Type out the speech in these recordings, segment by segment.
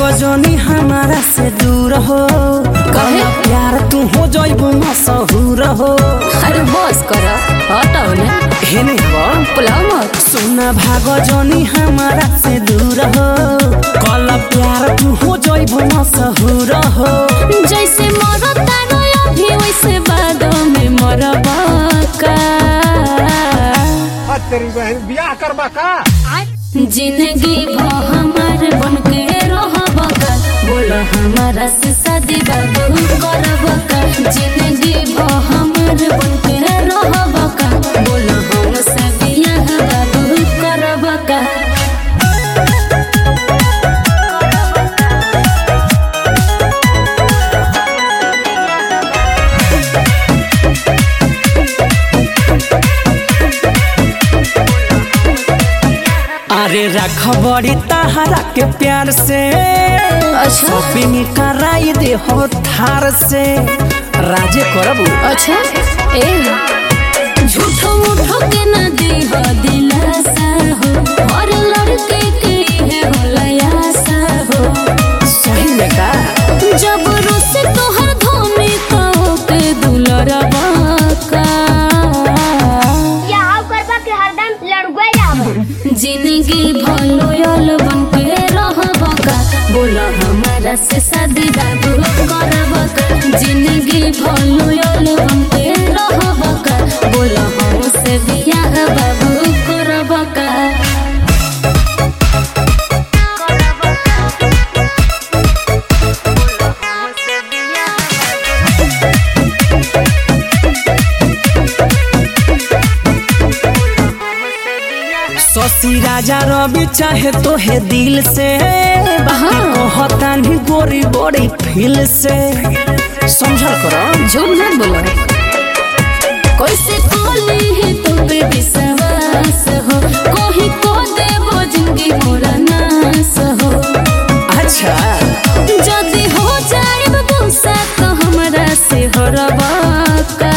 जनी हमारा से दूर हो कहे? प्यार तू हो जाइबो मशहूर हो। अरे बस कर हटाओ ना हेने हो पुलाव मत सुना भागो जनी हमारा से दूर हो कल प्यार तू हो जाइबो मशहूर हो। जैसे मरता रोया भी वैसे बादों में मरबा का तेरी बहन ब्याह करबा का जिंदगी भो हमार बन के रहबा का बोलो हमारा से शादी बाबू करबा का जिंदगी भो हमार बन के रहबा का बोलो हमसे बियाह बाबू करबा का। अरे रख बड़ी तहरा के प्यार से अच्छा शॉपिंग कराई दे हो थार से राजे करबू। अच्छा ए झूठो मूठो के न दी हो दिलासा हो और लड़के के है होलयासा हो सही में का जब रोसे तोहर धोनी तो के दुलरबा का या करबा के हरदम लड़ुआ जाब जिंदगी भलोयल बन के रहबा का बोला हमारा से शादी बाबू करबा का जिंदगी भलोयल बन के रहबा का बोला हमसे बियाह बाबू करबा का। शशि राजा रवि चाहे तो है दिल से कहता नहीं गोरी बड़ी फील से समझल करो। झूठ मत बोलो कैसे कोली है तुम पे विश्वास हो कोही को देवो जिंदगी मोरा नास हो अच्छा जदी हो जाए गुस्सा तो हमरा से हरबा का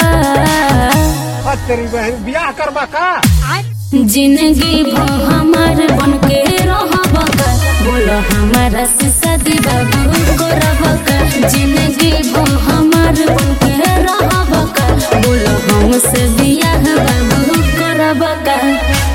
तेरी बहन ब्याह करबा का जिंदगी भो हमार बन के रहबा का बोलो हमारा से शादी बाबू करबा का जिंदगी भो हमार बन के रहबा का बोलो हमसे बियाह बाबू करबा का।